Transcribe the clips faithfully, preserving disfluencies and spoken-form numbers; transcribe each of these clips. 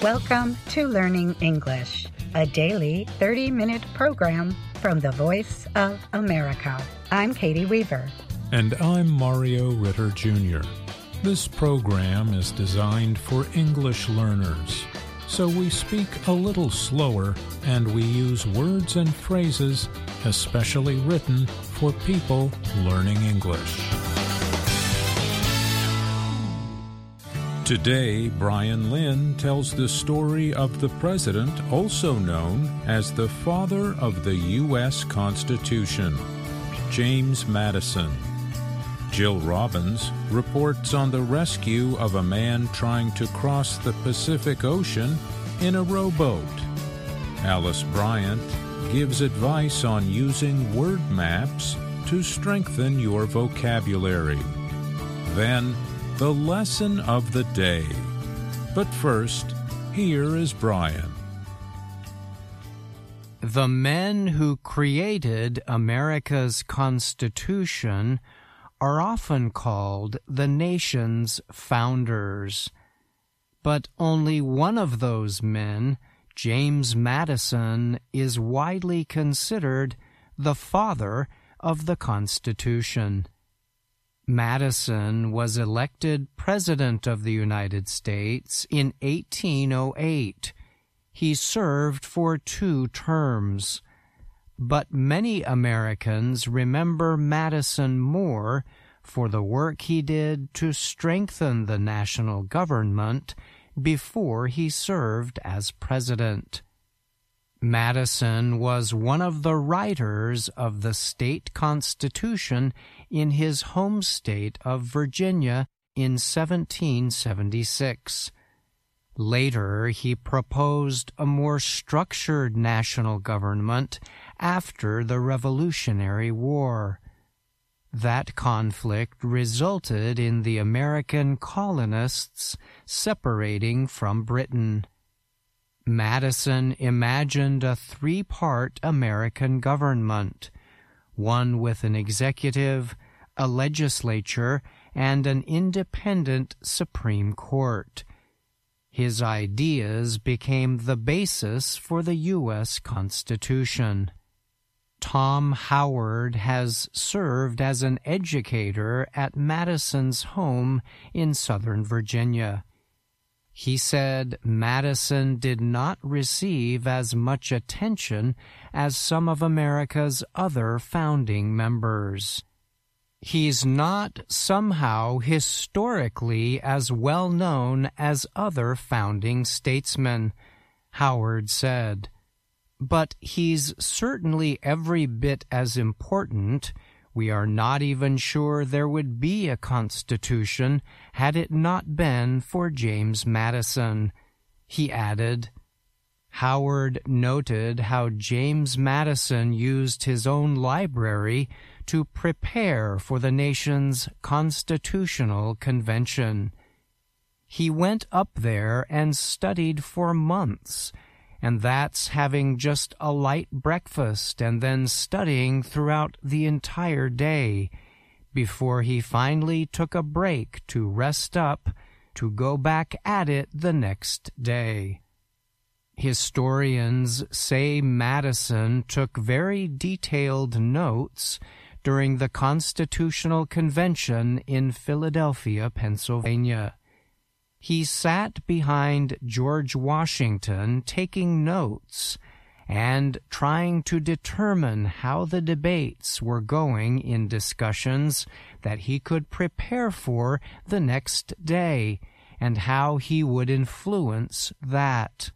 Welcome to Learning English, a daily thirty-minute program from the Voice of America. I'm Katie Weaver. And I'm Mario Ritter Junior This program is designed for English learners, so we speak a little slower and we use words and phrases especially written for people learning English. Today, Brian Lynn tells the story of the president also known as the father of the U S Constitution, James Madison. Jill Robbins reports on the rescue of a man trying to cross the Pacific Ocean in a rowboat. Alice Bryant gives advice on using word maps to strengthen your vocabulary. Then, the lesson of the day. But first, here is Brian. The men who created America's Constitution are often called the nation's founders. But only one of those men, James Madison, is widely considered the father of the Constitution. Madison was elected President of the United States in eighteen oh eight. He served for two terms. But many Americans remember Madison more for the work he did to strengthen the national government before he served as president. Madison was one of the writers of the state constitution in his home state of Virginia in seventeen seventy-six. Later, he proposed a more structured national government after the Revolutionary War. That conflict resulted in the American colonists separating from Britain. Madison imagined a three-part American government, one with an executive, a legislature, and an independent Supreme Court. His ideas became the basis for the U S Constitution. Tom Howard has served as an educator at Madison's home in Southern Virginia. He said Madison did not receive as much attention as some of America's other founding members. He's not somehow historically as well known as other founding statesmen, Howard said. But he's certainly every bit as important. We are not even sure there would be a Constitution had it not been for James Madison, he added. Howard noted how James Madison used his own library to prepare for the nation's constitutional convention. He went up there and studied for months, and that's having just a light breakfast and then studying throughout the entire day, before he finally took a break to rest up to go back at it the next day. Historians say Madison took very detailed notes during the Constitutional Convention in Philadelphia, Pennsylvania. He sat behind George Washington taking notes and trying to determine how the debates were going in discussions that he could prepare for the next day and how he would influence that.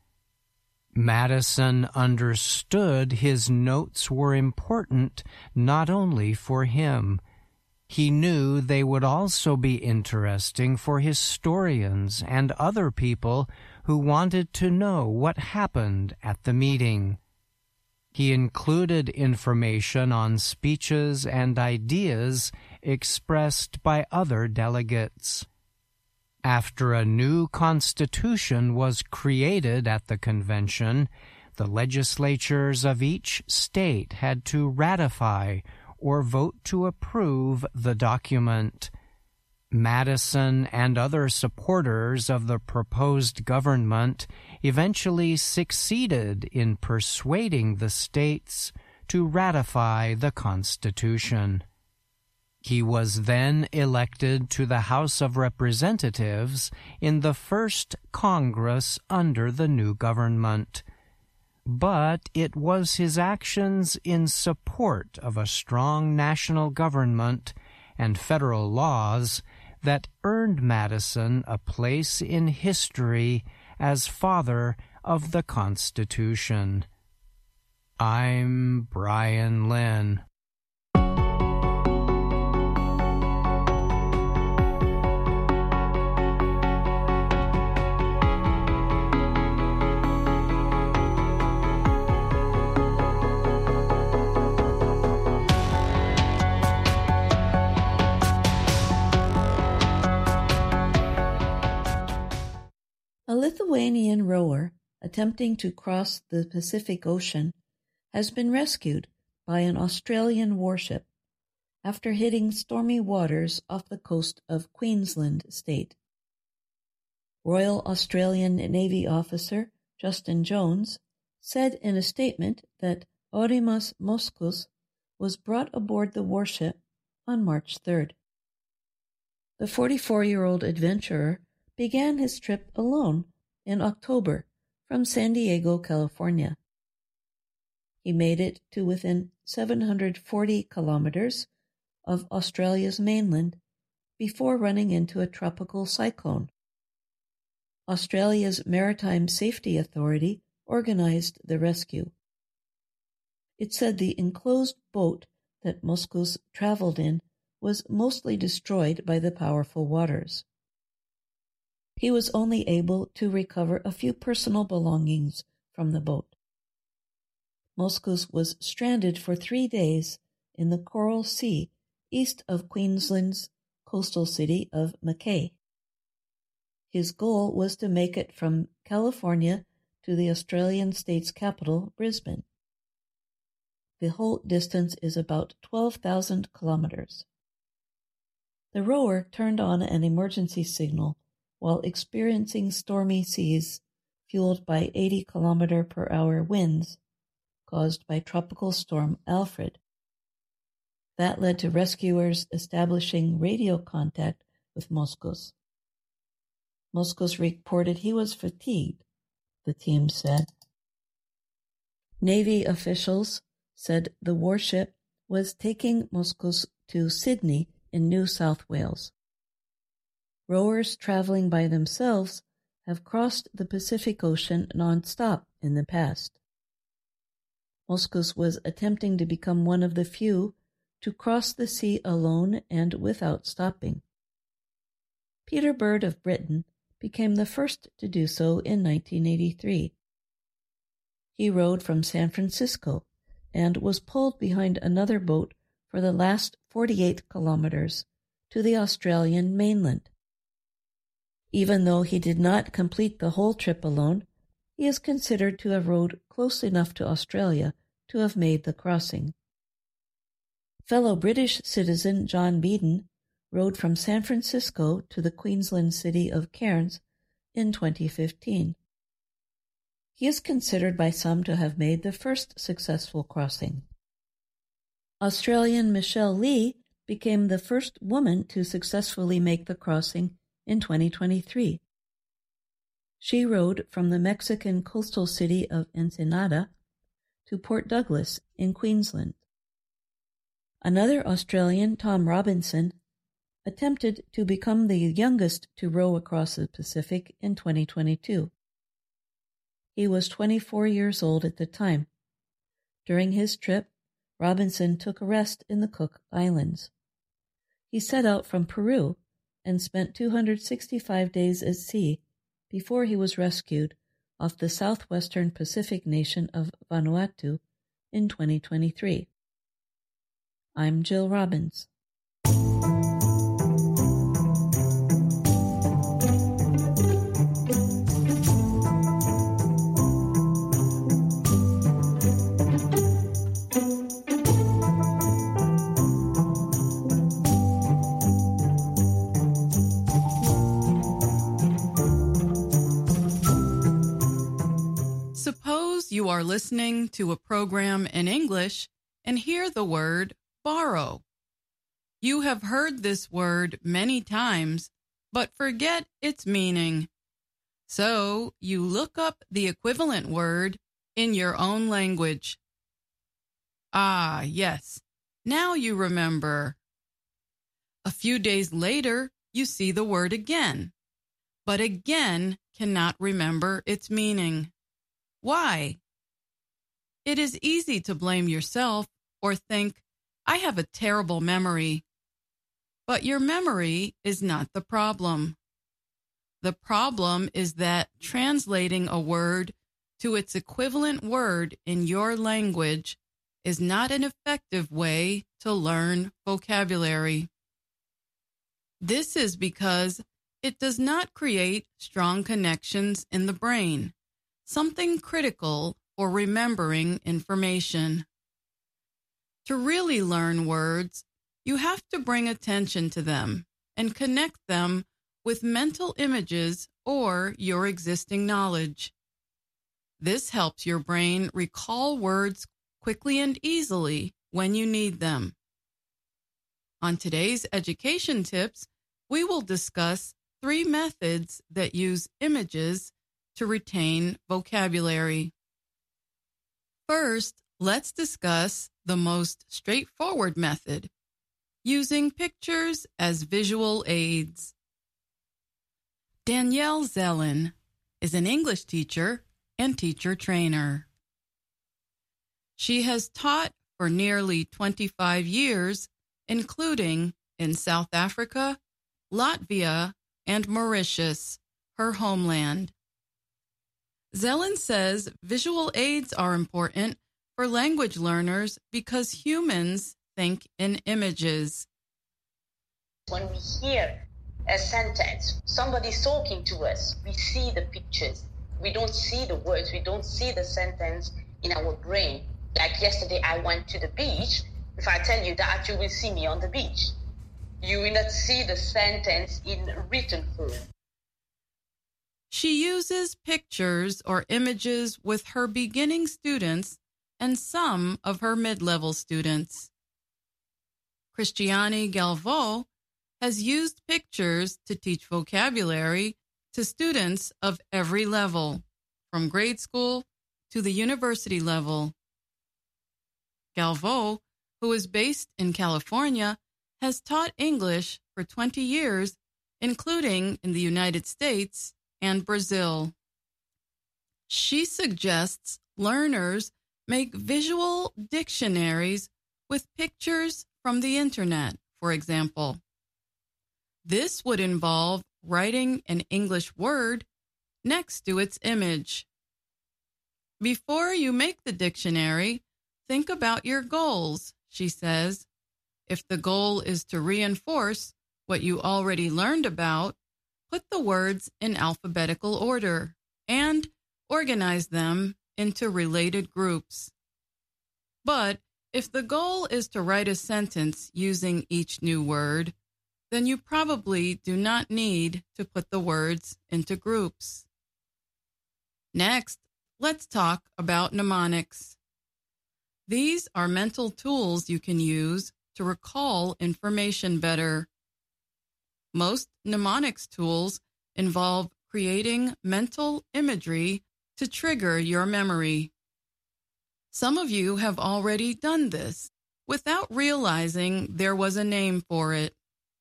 Madison understood his notes were important not only for him. He knew they would also be interesting for historians and other people who wanted to know what happened at the meeting. He included information on speeches and ideas expressed by other delegates. After a new constitution was created at the convention, the legislatures of each state had to ratify or vote to approve the document. Madison and other supporters of the proposed government eventually succeeded in persuading the states to ratify the Constitution. He was then elected to the House of Representatives in the first Congress under the new government. But it was his actions in support of a strong national government and federal laws that earned Madison a place in history as father of the Constitution. I'm Brian Lynn. A Lithuanian rower attempting to cross the Pacific Ocean has been rescued by an Australian warship after hitting stormy waters off the coast of Queensland state. Royal Australian Navy officer Justin Jones said in a statement that Oremus Moskus was brought aboard the warship on March third. The forty-four-year-old adventurer began his trip alone in October from San Diego, California. He made it to within seven hundred forty kilometers of Australia's mainland before running into a tropical cyclone. Australia's Maritime Safety Authority organized the rescue. It said the enclosed boat that Moskus traveled in was mostly destroyed by the powerful waters. He was only able to recover a few personal belongings from the boat. Moskus was stranded for three days in the Coral Sea east of Queensland's coastal city of Mackay. His goal was to make it from California to the Australian state's capital, Brisbane. The whole distance is about twelve thousand kilometers. The rower turned on an emergency signal while experiencing stormy seas fueled by eighty kilometer per hour winds caused by Tropical Storm Alfred. That led to rescuers establishing radio contact with Moskus. Moskus reported he was fatigued, the team said. Navy officials said the warship was taking Moskus to Sydney in New South Wales. Rowers traveling by themselves have crossed the Pacific Ocean non-stop in the past. Moskus was attempting to become one of the few to cross the sea alone and without stopping. Peter Bird of Britain became the first to do so in nineteen eighty-three. He rowed from San Francisco and was pulled behind another boat for the last forty-eight kilometers to the Australian mainland. Even though he did not complete the whole trip alone, he is considered to have rowed close enough to Australia to have made the crossing. Fellow British citizen John Beeden rowed from San Francisco to the Queensland city of Cairns in twenty fifteen. He is considered by some to have made the first successful crossing. Australian Michelle Lee became the first woman to successfully make the crossing in twenty twenty-three. She rowed from the Mexican coastal city of Ensenada to Port Douglas in Queensland. Another Australian, Tom Robinson, attempted to become the youngest to row across the Pacific in twenty twenty-two. He was twenty-four years old at the time. During his trip, Robinson took a rest in the Cook Islands. He set out from Peru and spent two hundred sixty-five days at sea before he was rescued off the southwestern Pacific nation of Vanuatu in twenty twenty-three. I'm Jill Robbins. you are listening to a program in English and hear the word borrow. You have heard this word many times, but forget its meaning. So you look up the equivalent word in your own language. Ah, yes, now you remember. A few days later, you see the word again, but again cannot remember its meaning. Why? It is easy to blame yourself or think, I have a terrible memory. But your memory is not the problem. The problem is that translating a word to its equivalent word in your language is not an effective way to learn vocabulary. This is because it does not create strong connections in the brain, something critical for remembering information. To really learn words, you have to bring attention to them and connect them with mental images or your existing knowledge. This helps your brain recall words quickly and easily when you need them. On today's education tips, we will discuss three methods that use images to retain vocabulary. First, let's discuss the most straightforward method, using pictures as visual aids. Danielle Zellin is an English teacher and teacher trainer. She has taught for nearly twenty-five years, including in South Africa, Latvia, and Mauritius, her homeland. Zellin says visual aids are important for language learners because humans think in images. When we hear a sentence, somebody's talking to us, we see the pictures. We don't see the words, we don't see the sentence in our brain. Like yesterday, I went to the beach. If I tell you that, you will see me on the beach. You will not see the sentence in written form. She uses pictures or images with her beginning students and some of her mid-level students. Christiane Galvaux has used pictures to teach vocabulary to students of every level, from grade school to the university level. Galvaux, who is based in California, has taught English for twenty years, including in the United States and Brazil. She suggests learners make visual dictionaries with pictures from the internet, for example. This would involve writing an English word next to its image. Before you make the dictionary, think about your goals, she says. If the goal is to reinforce what you already learned about, put the words in alphabetical order and organize them into related groups. But if the goal is to write a sentence using each new word, then you probably do not need to put the words into groups. Next, let's talk about mnemonics. These are mental tools you can use to recall information better. Most mnemonics tools involve creating mental imagery to trigger your memory. Some of you have already done this without realizing there was a name for it.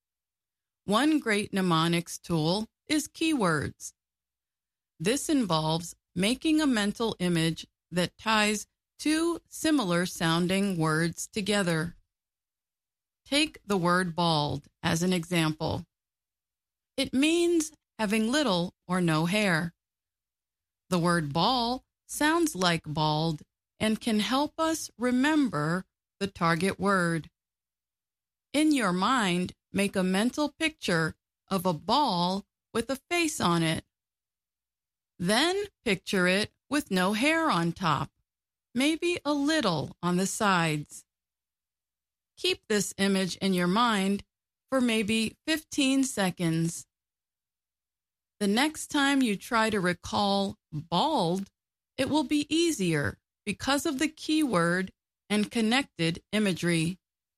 One great mnemonics tool is keywords. This involves making a mental image that ties two similar sounding words together. Take the word bald as an example. It means having little or no hair. The word ball sounds like bald and can help us remember the target word. In your mind, make a mental picture of a ball with a face on it. Then picture it with no hair on top, maybe a little on the sides. Keep this image in your mind for maybe fifteen seconds. The next time you try to recall bald, it will be easier because of the keyword and connected imagery.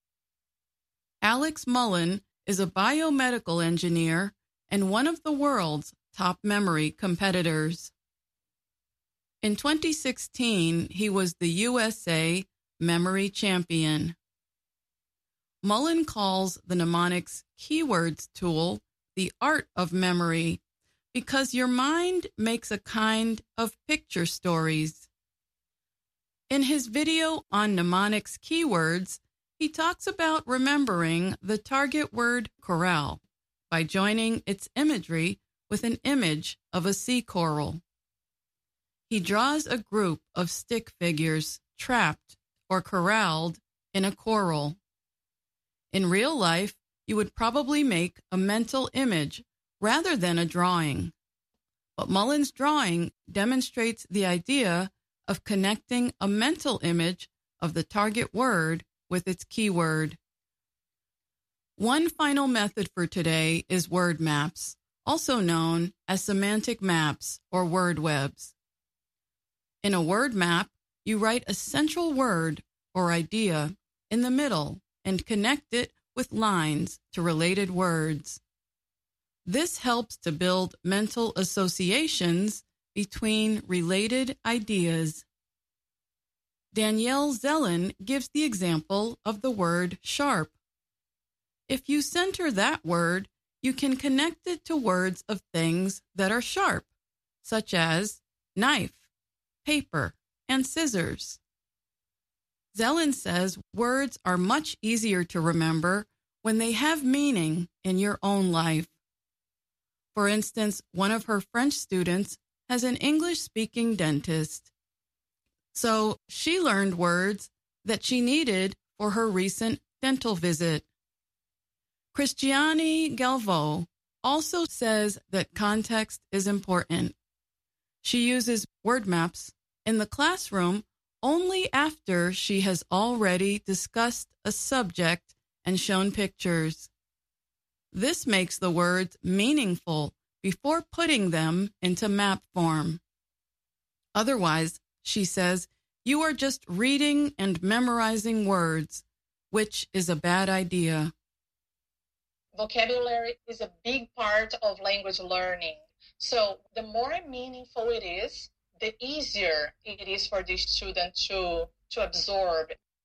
Alex Mullen is a biomedical engineer and one of the world's top memory competitors. In twenty sixteen, he was the U S A Memory Champion. Mullen calls the mnemonics keywords tool the art of memory because your mind makes a kind of picture stories. In his video on mnemonics keywords, he talks about remembering the target word corral by joining its imagery with an image of a sea coral. He draws a group of stick figures trapped or corralled in a coral. In real life, you would probably make a mental image rather than a drawing. But Mullen's drawing demonstrates the idea of connecting a mental image of the target word with its keyword. One final method for today is word maps, also known as semantic maps or word webs. In a word map, you write a central word or idea in the middle and connect it with lines to related words. This helps to build mental associations between related ideas. Danielle Zellen gives the example of the word sharp. If you center that word, you can connect it to words of things that are sharp, such as knife, paper, and scissors. Zellen says words are much easier to remember when they have meaning in your own life. For instance, one of her French students has an English-speaking dentist. So she learned words that she needed for her recent dental visit. Christiane Galvaux also says that context is important. She uses word maps in the classroom only after she has already discussed a subject and shown pictures. This makes the words meaningful before putting them into map form. Otherwise, she says, you are just reading and memorizing words, which is a bad idea. Vocabulary is a big part of language learning. So the more meaningful it is, the easier it is for the student to, to absorb.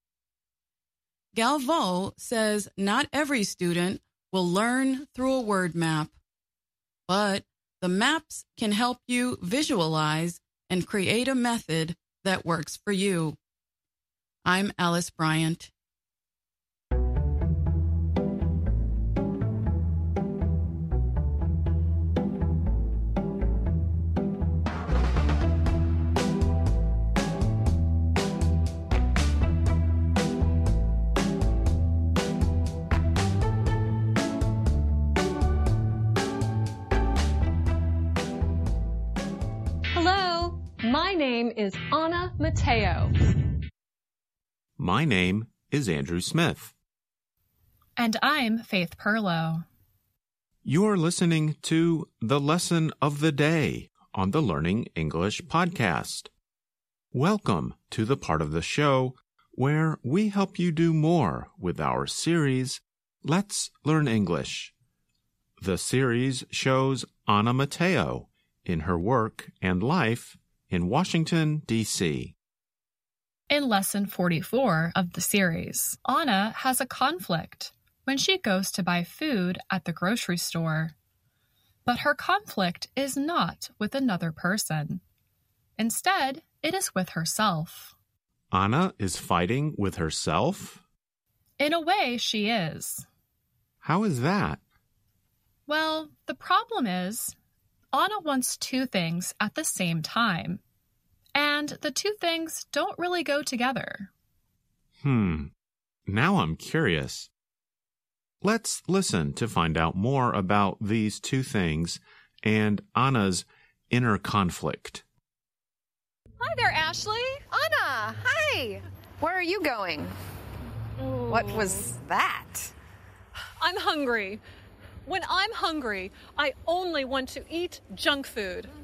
Galvaux says not every student will learn through a word map, but the maps can help you visualize and create a method that works for you. I'm Alice Bryant. My name is Anna Mateo. My name is Andrew Smith. And I'm Faith Perlow. You're listening to the Lesson of the Day on the Learning English podcast. Welcome to the part of the show where we help you do more with our series, Let's Learn English. The series shows Anna Mateo in her work and life in Washington, D C In Lesson forty-four of the series, Anna has a conflict when she goes to buy food at the grocery store. But her conflict is not with another person. Instead, it is with herself. Anna is fighting with herself? In a way, she is. How is that? Well, the problem is, Anna wants two things at the same time, and the two things don't really go together. Hmm, now I'm curious. Let's listen to find out more about these two things and Anna's inner conflict. Hi there, Ashley. Anna, hi. Where are you going? Ooh. What was that? I'm hungry. When I'm hungry, I only want to eat junk food.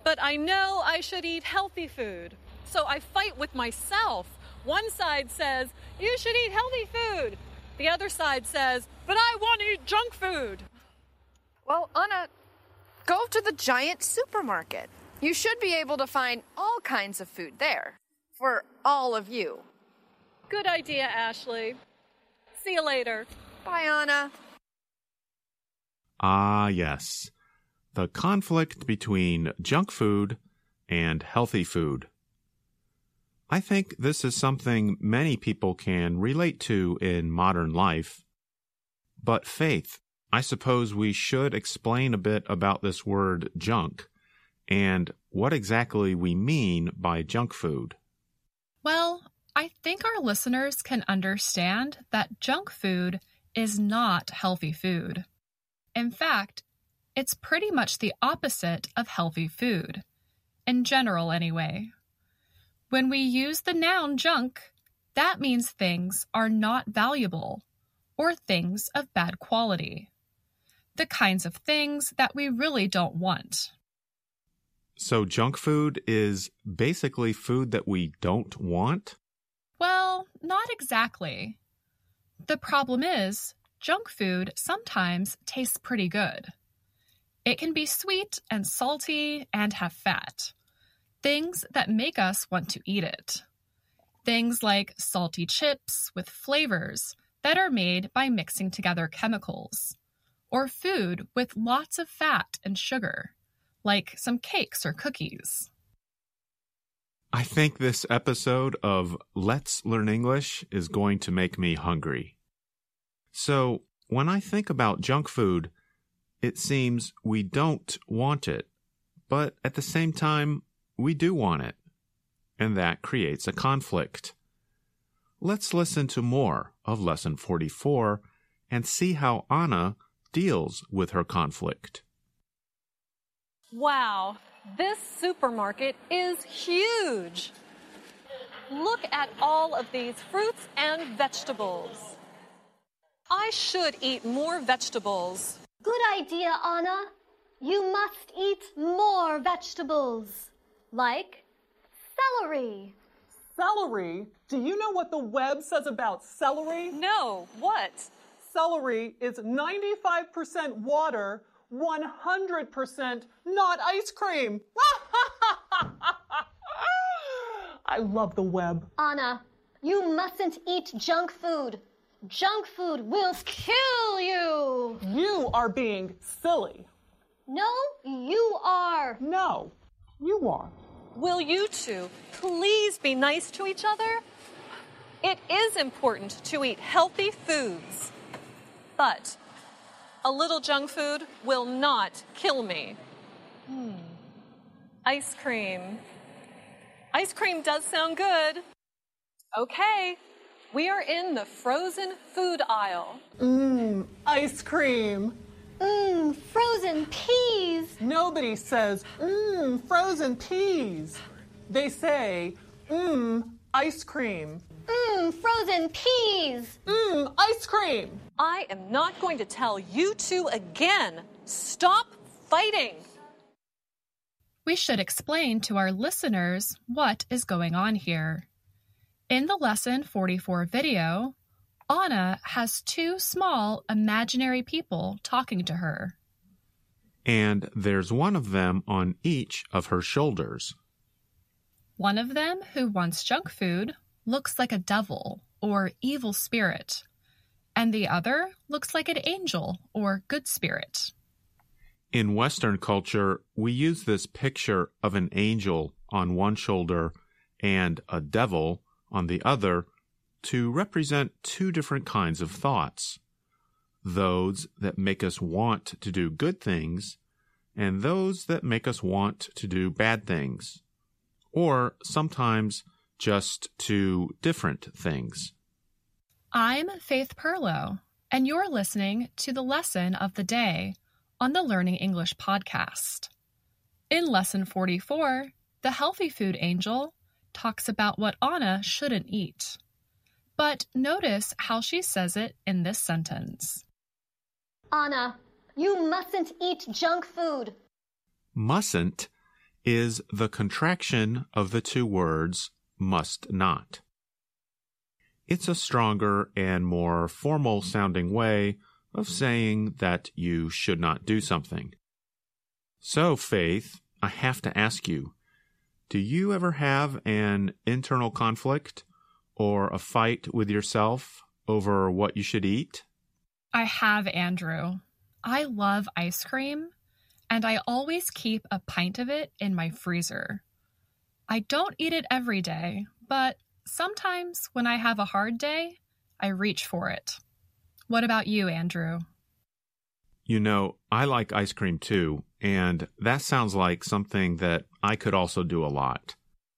But I know I should eat healthy food. So I fight with myself. One side says, you should eat healthy food. The other side says, but I want to eat junk food. Well, Anna, go to the giant supermarket. You should be able to find all kinds of food there for all of you. Good idea, Ashley. See you later. Bye, Anna. Ah, yes. The conflict between junk food and healthy food. I think this is something many people can relate to in modern life. But Faith, I suppose we should explain a bit about this word junk and what exactly we mean by junk food. Well, I think our listeners can understand that junk food is not healthy food. In fact, it's pretty much the opposite of healthy food, in general anyway. When we use the noun junk, that means things are not valuable or things of bad quality. The kinds of things that we really don't want. So junk food is basically food that we don't want? Well, not exactly. The problem is, junk food sometimes tastes pretty good. It can be sweet and salty and have fat. Things that make us want to eat it. Things like salty chips with flavors that are made by mixing together chemicals. Or food with lots of fat and sugar, like some cakes or cookies. I think this episode of Let's Learn English is going to make me hungry. So, when I think about junk food, it seems we don't want it, but at the same time, we do want it. And that creates a conflict. Let's listen to more of Lesson forty-four and see how Anna deals with her conflict. Wow, this supermarket is huge. Look at all of these fruits and vegetables. I should eat more vegetables. Good idea, Anna. You must eat more vegetables, like celery. Celery? Do you know what the web says about celery? No, what? Celery is ninety-five percent water, one hundred percent not ice cream. I love the web. Anna, you mustn't eat junk food. Junk food will kill you. You are being silly. No, you are. No, you are. Will you two please be nice to each other? It is important to eat healthy foods. But a little junk food will not kill me. Hmm. Ice cream. Ice cream does sound good. Okay, we are in the frozen food aisle. Mmm, ice cream. Mmm, frozen peas. Nobody says, mmm, frozen peas. They say, mmm, ice cream. Mmm, frozen peas. Mmm, ice cream. I am not going to tell you two again. Stop fighting. We should explain to our listeners what is going on here. In the Lesson forty-four video, Anna has two small imaginary people talking to her. And there's one of them on each of her shoulders. One of them, who wants junk food, looks like a devil or evil spirit, and the other looks like an angel or good spirit. In Western culture, we use this picture of an angel on one shoulder and a devil on the other to represent two different kinds of thoughts. Those that make us want to do good things and those that make us want to do bad things. Or sometimes just two different things. I'm Faith Perlow, and you're listening to the Lesson of the Day on the Learning English podcast. In Lesson forty-four, the Healthy Food Angel talks about what Anna shouldn't eat. But notice how she says it in this sentence. Anna, you mustn't eat junk food. Mustn't is the contraction of the two words must not. It's a stronger and more formal-sounding way of saying that you should not do something. So, Faith, I have to ask you, do you ever have an internal conflict or a fight with yourself over what you should eat? I have, Andrew. I love ice cream, and I always keep a pint of it in my freezer. I don't eat it every day, but sometimes when I have a hard day, I reach for it. What about you, Andrew? You know, I like ice cream too, and that sounds like something that I could also do a lot.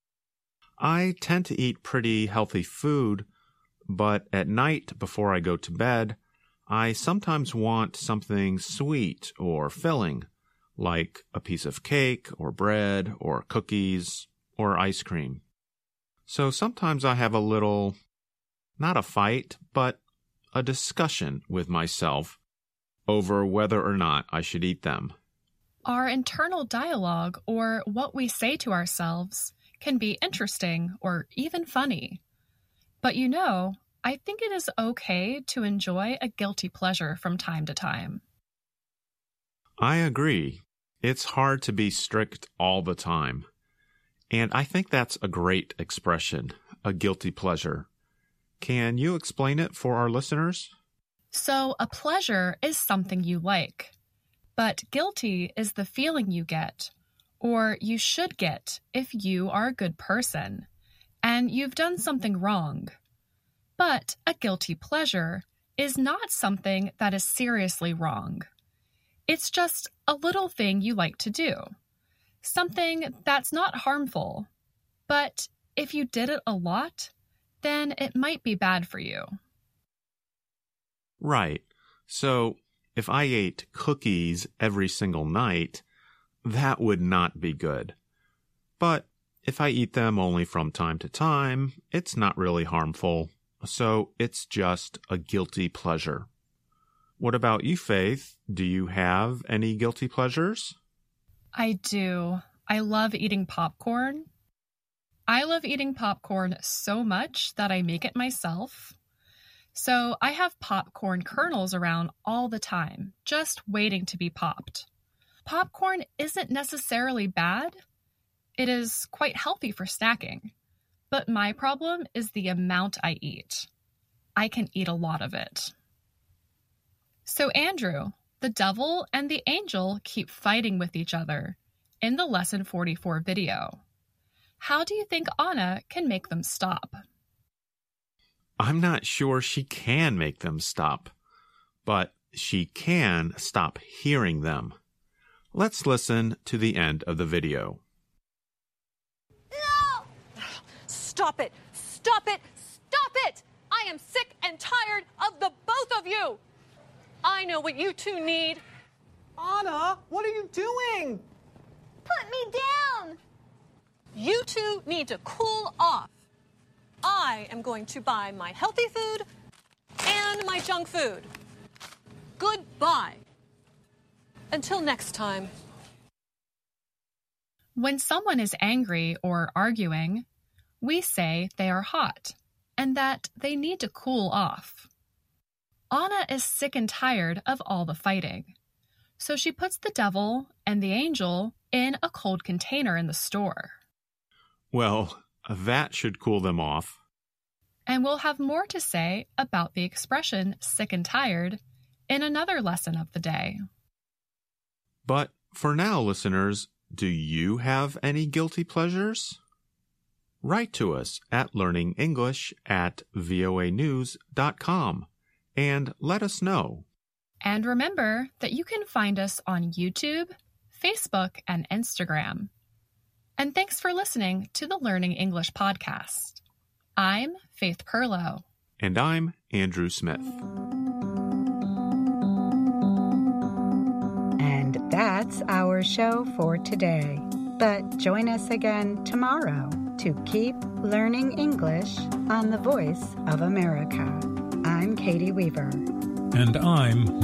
I tend to eat pretty healthy food, but at night before I go to bed, I sometimes want something sweet or filling, like a piece of cake or bread or cookies or ice cream. So sometimes I have a little, not a fight, but a discussion with myself over whether or not I should eat them. Our internal dialogue, or what we say to ourselves, can be interesting or even funny. But you know, I think it is okay to enjoy a guilty pleasure from time to time. I agree. It's hard to be strict all the time. And I think that's a great expression, a guilty pleasure. Can you explain it for our listeners? So, a pleasure is something you like, but guilty is the feeling you get, or you should get if you are a good person, and you've done something wrong. But a guilty pleasure is not something that is seriously wrong. It's just a little thing you like to do, something that's not harmful, but if you did it a lot, then it might be bad for you. Right. So, if I ate cookies every single night, that would not be good. But if I eat them only from time to time, it's not really harmful. So, it's just a guilty pleasure. What about you, Faith? Do you have any guilty pleasures? I do. I love eating popcorn. I love eating popcorn so much that I make it myself. So I have popcorn kernels around all the time, just waiting to be popped. Popcorn isn't necessarily bad. It is quite healthy for snacking. But my problem is the amount I eat. I can eat a lot of it. So Andrew, the devil and the angel keep fighting with each other in the Lesson forty-four video. How do you think Anna can make them stop? I'm not sure she can make them stop, but she can stop hearing them. Let's listen to the end of the video. No! Stop it! Stop it! Stop it! I am sick and tired of the both of you! I know what you two need. Anna, what are you doing? Put me down! You two need to cool off. I am going to buy my healthy food and my junk food. Goodbye. Until next time. When someone is angry or arguing, we say they are hot and that they need to cool off. Anna is sick and tired of all the fighting, so she puts the devil and the angel in a cold container in the store. Well, that should cool them off. And we'll have more to say about the expression sick and tired in another lesson of the day. But for now, listeners, do you have any guilty pleasures? Write to us at learning english at voa news dot com and let us know. And remember that you can find us on YouTube, Facebook, and Instagram. And thanks for listening to the Learning English podcast. I'm Faith Perlow. And I'm Andrew Smith. And that's our show for today. But join us again tomorrow to keep learning English on the Voice of America. I'm Katie Weaver. And I'm